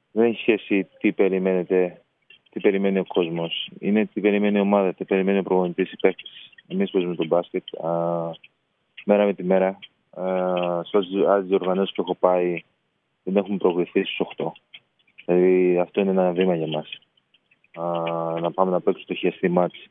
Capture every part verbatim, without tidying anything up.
Δεν έχει σχέση τι περιμένετε, τι περιμένει ο κόσμος. Είναι τι περιμένει η ομάδα, τι περιμένει ο προπονητής, οι παίκτες. Εμείς παίζουμε τον μπάσκετ α, μέρα με τη μέρα. Α, σε όσες άλλες διοργανώσεις που έχω πάει δεν έχουμε προγρεθεί στους οκτώ. Δηλαδή αυτό είναι ένα βήμα για μας. Α, να πάμε να παίξουμε το χιαστή μάτς.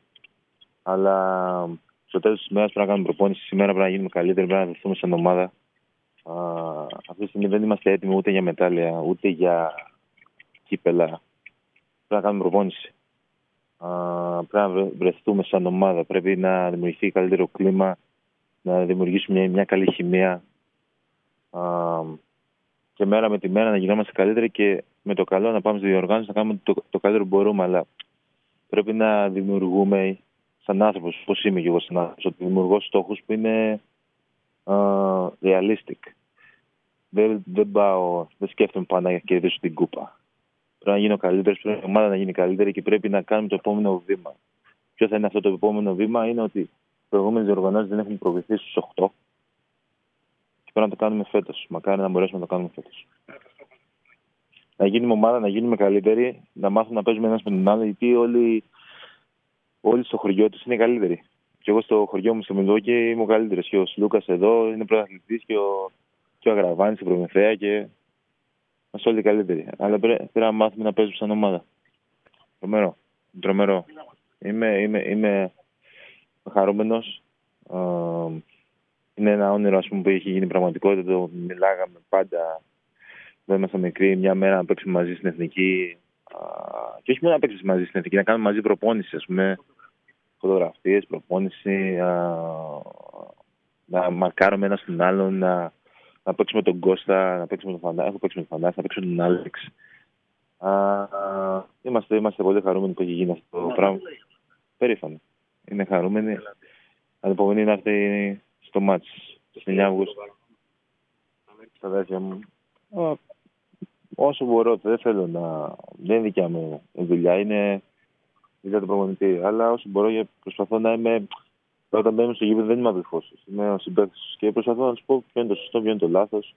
Αλλά στο τέλος της ημέρας πρέπει να κάνουμε προπόνηση. Σήμερα πρέπει να γίνουμε καλύτεροι, πρέπει να δεθούμε σαν ομάδα. Α, αυτή τη στιγμή δεν είμαστε έτοιμοι ούτε για μετάλλια, ούτε για κύπελα. Πρέπει να κάνουμε προπόνηση. Α, πρέπει να βρεθούμε σαν ομάδα. Πρέπει να δημιουργηθεί καλύτερο κλίμα, να δημιουργήσουμε μια, μια καλή χημεία. Α, και μέρα με τη μέρα να γινόμαστε καλύτεροι και με το καλό να πάμε στη διοργάνωση να κάνουμε το, το καλύτερο που μπορούμε. Αλλά πρέπει να δημιουργούμε σαν άνθρωπος, πώς είμαι και εγώ σαν άνθρωπος, ότι δημιουργώ στόχους που είναι uh, realistic. Δεν, δεν πάω, δεν σκέφτομαι πάνω να κερδίσω την κούπα. Πρέπει να γίνω καλύτερος, πρέπει η ομάδα να γίνει καλύτερη και πρέπει να κάνουμε το επόμενο βήμα. Ποιο θα είναι αυτό το επόμενο βήμα? Είναι ότι οι προηγούμενες διοργανώσεις δεν έχουν προγρεθεί στους οκτώ και πρέπει να το κάνουμε φέτος. Μακάρι να μπορέσουμε να το κάνουμε φέτος. Να γίνουμε ομάδα, να γίνουμε καλύτεροι, να μάθουμε να παίζουμε ένας με τον άλλο, γιατί όλοι, όλοι στο χωριό τους είναι καλύτεροι. Και εγώ στο χωριό μου στο Μιλγόκι είμαι ο καλύτερος. Και ο Σλούκας εδώ είναι πρωταθλητής και ο, και ο Αγραβάνης στην Προμηθέα και είμαστε όλοι καλύτεροι. Αλλά πρέπει, πρέπει να μάθουμε να παίζουμε σαν ομάδα. Τρομερό. Τρομερό. Είμαι, είμαι, είμαι χαρούμενος. Uh, είναι ένα όνειρο, ας πούμε, που έχει γίνει πραγματικότητα. Το μιλάγαμε πάντα. Δεν ήμασταν μικροί, μια μέρα να παίξουμε μαζί στην εθνική. Uh, και όχι μόνο να παίξουμε μαζί στην εθνική, να κάνουμε μαζί προπόνηση, ας πούμε. Φωτογραφίες, προπόνηση, uh, να μαρκάρουμε ένα στον άλλον, να, να παίξουμε τον Κώστα, να παίξουμε τον Φαντά, έχω παίξει με τον Φαντά, να παίξουμε τον Άλεξ. Uh, είμαστε, είμαστε πολύ χαρούμενοι που έχει γίνει αυτό το πράγμα. Περήφανοι. Είναι χαρούμενοι. Ανεπομονή να έρθει στο μάτς, στις εννιά Αυγούστου. Στα αδέρφια μου. Uh, όσο μπορώ, δεν θέλω να... Δεν είναι δικιά μου δουλειά, είναι δουλειά του προπονητή. Αλλά όσο μπορώ, προσπαθώ να είμαι... Όταν μπαίνουμε στο γήπεδο δεν είμαι αδελφός. Είμαι ο συμπαίκτης και προσπαθώ να σου πω ποιο είναι το σωστό, ποιο είναι το λάθος.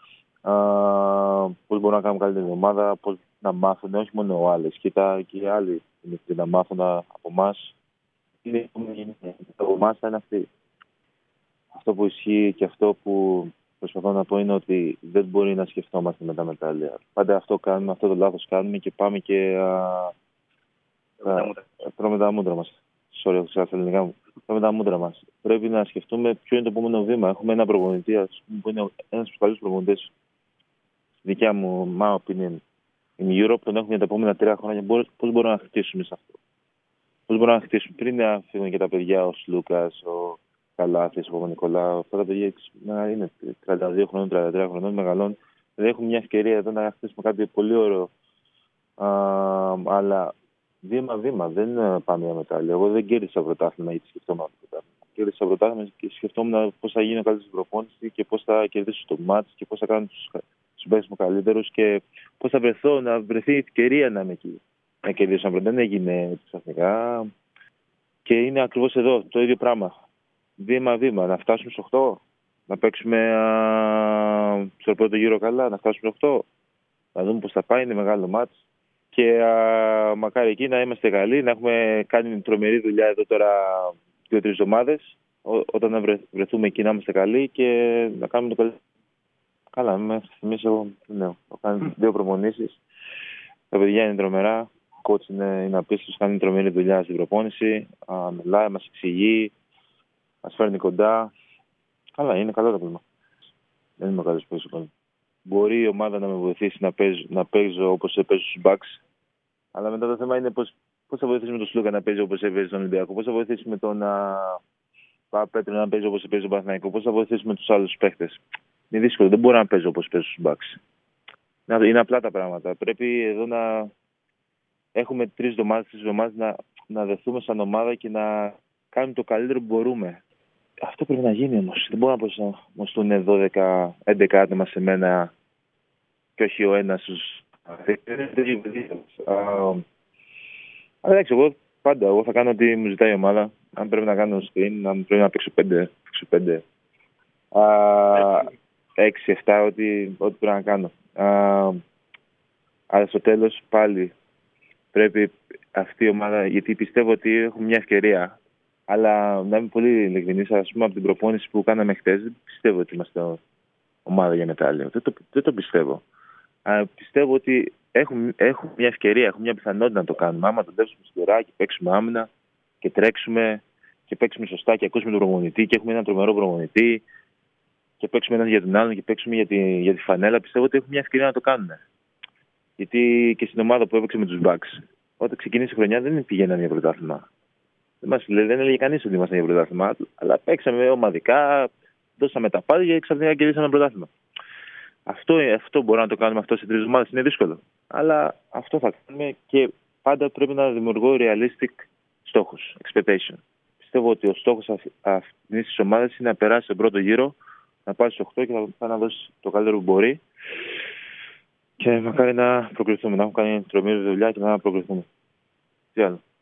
Uh, πώς μπορώ να κάνω καλύτερη ομάδα, πώς να μάθουν, όχι μόνο ο Άλεξ και, τα, και οι άλλοι να μάθουν από εμάς. Από εμάς θα είναι αυτή. Αυτό που ισχύει και αυτό που προσπαθώ να πω είναι ότι δεν μπορεί να σκεφτόμαστε με τα μετάλλια. Πάντα αυτό κάνουμε, αυτό το λάθος κάνουμε και πάμε και τρώμε τα μούτρα μας. Sorry, έχω ξεχάσει τα ελληνικά μου. Τρώμε τα μούτρα μας. Πρέπει να σκεφτούμε ποιο είναι το επόμενο βήμα. Έχουμε ένα προπονητή, ας πούμε, που είναι ένας από τους καλύτερους προπονητές. Δικιά μου, my opinion, in Europe, τον έχουμε για τα επόμενα τρία χρόνια. Πώς μπορούμε να χτίσουμε σε αυτό? Πώς μπορούμε να χτίσουμε πριν να φύγουν και τα παιδιά, ο Σλούκας, ο Καλάθης, ο Παπα-Νικολάου, αυτά τα παιδιά είναι τριάντα δύο χρονών, τριάντα τρία χρονών, μεγαλών. Δηλαδή έχουμε μια ευκαιρία εδώ να χτίσουμε κάτι πολύ ωραίο. Α, αλλά βήμα-βήμα, δεν πάμε για μετάλλια. Εγώ δεν κέρδισα πρωτάθλημα γιατί σκεφτόμουν το πρωτάθλημα. Κέρδισα πρωτάθλημα και σκεφτόμουν πώς θα γίνει ο καλύτερος προπόνηση και πώς θα κερδίσω το μάτς και πώς θα κάνω τους συμπαίκτες μου καλύτερους και πώς θα βρεθώ, να βρεθεί η ευκαιρία να είμαι εκεί. Να κερδίσω. Δεν έγινε ξαφνικά. Και είναι ακριβώς εδώ το ίδιο πράγμα. Βήμα-βήμα. Να φτάσουμε στους οκτώ. Να παίξουμε α, στο πρώτο γύρο καλά. Να φτάσουμε στους οκτώ. Να δούμε πώς θα πάει. Είναι μεγάλο μάτς. Και α, μακάρι εκεί να είμαστε καλοί. Να έχουμε κάνει τρομερή δουλειά εδώ τώρα δύο-τρεις εβδομάδες. Όταν να βρεθούμε εκεί να είμαστε καλοί και να κάνουμε το καλύτερο. Καλά, μέχρι στιγμής εγώ ναι, έχω κάνει δύο προπονήσεις. Τα παιδιά είναι τρομερά. Ο coach είναι, είναι απίστευτος, κάνει τρομερή δουλειά στην προπόνηση. Α, μιλάει, μας εξηγεί, μας φέρνει κοντά. Καλά, είναι καλό το πλήμα. Δεν είμαι καλός που είσαι. Μπορεί η ομάδα να με βοηθήσει να παίζω, να παίζω όπως παίζω στους Bucks. Αλλά μετά το θέμα είναι πώς, πώς θα βοηθήσουμε τον Σλούκα να παίζει όπως παίζει τον Ολυμπιακό. Πώς θα βοηθήσουμε τον Παπαπέτρου να παίζει όπως παίζει τον Παναθηναϊκό. Πώς θα βοηθήσουμε τους άλλους παίχτες. Είναι δύσκολο. Δεν μπορώ να παίζω όπως παίζω στους Bucks. Είναι απλά τα πράγματα. Πρέπει εδώ να έχουμε τρεις εβδομάδες, τρεις εβδομάδες να, να δεθούμε σαν ομάδα και να κάνουμε το καλύτερο που μπορούμε. Αυτό πρέπει να γίνει όμως. Δεν μπορώ να πω να στούν δώδεκα έντεκα άτομα σε μένα και όχι ο ένας στους... Αλλά εντάξει, εγώ πάντα εγώ θα κάνω ό,τι μου ζητάει η ομάδα. Αν πρέπει να κάνω screen, αν πρέπει να παίξω πέντε, παίξω πέντε. Α, 6 έξι, επτά, ό,τι, ό,τι πρέπει να κάνω. Α, Αλλά στο τέλος πάλι πρέπει αυτή η ομάδα, γιατί πιστεύω ότι έχουμε μια ευκαιρία. Αλλά να είμαι πολύ ειλικρινής, ας πούμε από την προπόνηση που κάναμε χτες, δεν πιστεύω ότι είμαστε ομάδα για μετάλλιο. Δεν το, δεν το πιστεύω. Αλλά πιστεύω ότι έχουμε, έχουμε μια ευκαιρία, έχουμε μια πιθανότητα να το κάνουμε. Άμα το δέψουμε στην ώρα και παίξουμε άμυνα και τρέξουμε και παίξουμε σωστά και ακούσουμε τον προπονητή και έχουμε έναν τρομερό προπονητή και παίξουμε έναν για τον άλλον και παίξουμε για τη, για τη φανέλα, πιστεύω ότι έχουμε μια ευκαιρία να το κάνουμε. Γιατί και στην ομάδα που έπαιξε με τους Bucks, όταν ξεκίνησε η χρονιά δεν πηγαίνανε για πρωτάθλημα. Δεν, μας, δεν έλεγε κανείς ότι ήμασταν για πρωτάθλημα, αλλά παίξαμε ομαδικά, δώσαμε τα πάντα και ξαφνικά κερδίσαμε ένα πρωτάθλημα. Αυτό, αυτό μπορούμε να το κάνουμε αυτό σε τρεις εβδομάδες, είναι δύσκολο. Αλλά αυτό θα κάνουμε και πάντα πρέπει να δημιουργώ realistic στόχους, expectation. Πιστεύω ότι ο στόχος αυτής της ομάδας είναι να περάσει τον πρώτο γύρο, να πάει στους οκτώ και θα, να δώσει το καλύτερο που μπορεί. Και μακάρι να προκριθούμε, να έχουμε κάνει τρομερή δουλειά και να προκριθούμε. Τι άλλο.